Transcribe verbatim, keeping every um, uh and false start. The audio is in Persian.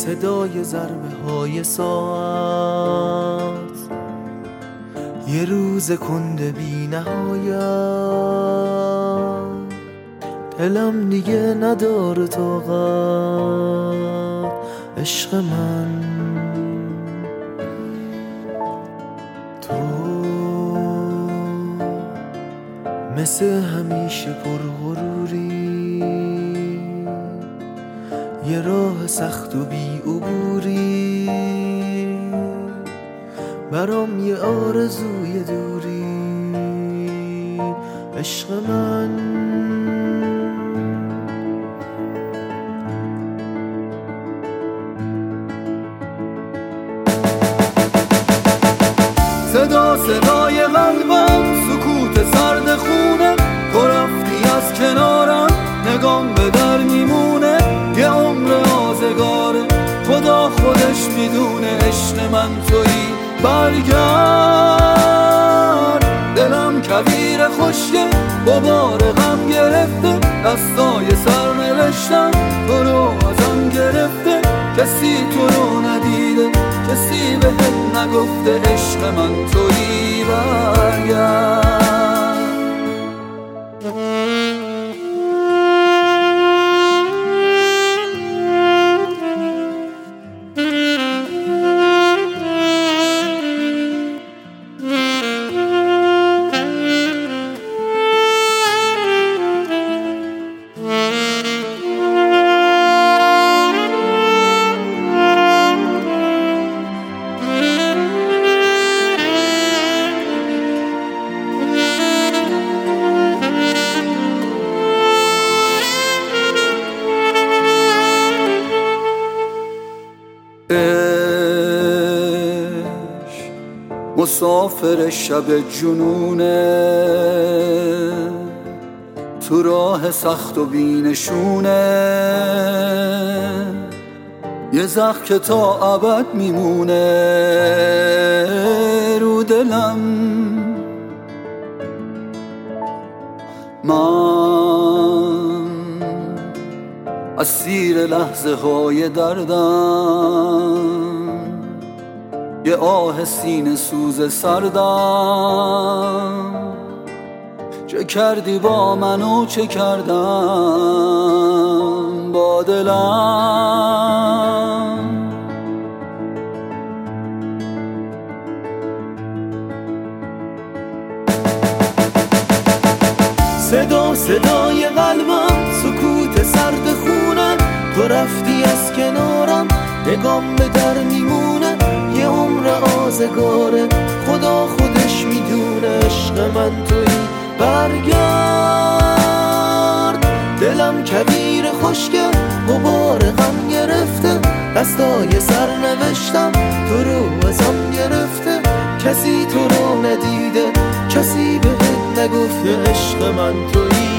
صدای ضربه های ساعت، یه روز کنده بی نهایت، دلم دیگه نداره طاقت عشق من. تو مثل همیشه پرغروری، یه راه سخت و بی عبوری، برام یه آرزوی دوری عشق من. صدا صدای قلبم، سکوت سرد خونه، تو رفتی از کنارم، نگام به در میمونه. یه عمر آزگاره، خدا خودش میدونه عشق من تویی. برگرد، دلم کویر خشکه، غبار غم گرفته، دستای سر نوشتم تو رو ازم گرفته. کسی تو رو ندیده، کسی بهت نگفته عشق من تویی. برگرد. مسافر شب جنونه، تو راه سخت و بینشونه، یه زخم که تا ابد میمونه رو دلم. من اسیر لحظه های دردم، یه آه سینه سوز سردم. چه کردی با من و چه کردم با دلم. صدا صدای قلبم، سکوت سرد خونه، تو رفتی از کنارم، نگام به در میمونه. یه عمر آزگاره، خدا خودش میدونه عشق من تویی. برگرد، دلم کویر خشکه، غبار غم گرفته، دستای سر نوشتم تو رو ازم گرفته. کسی تو رو ندیده، کسی بهت نگفته عشق من تویی.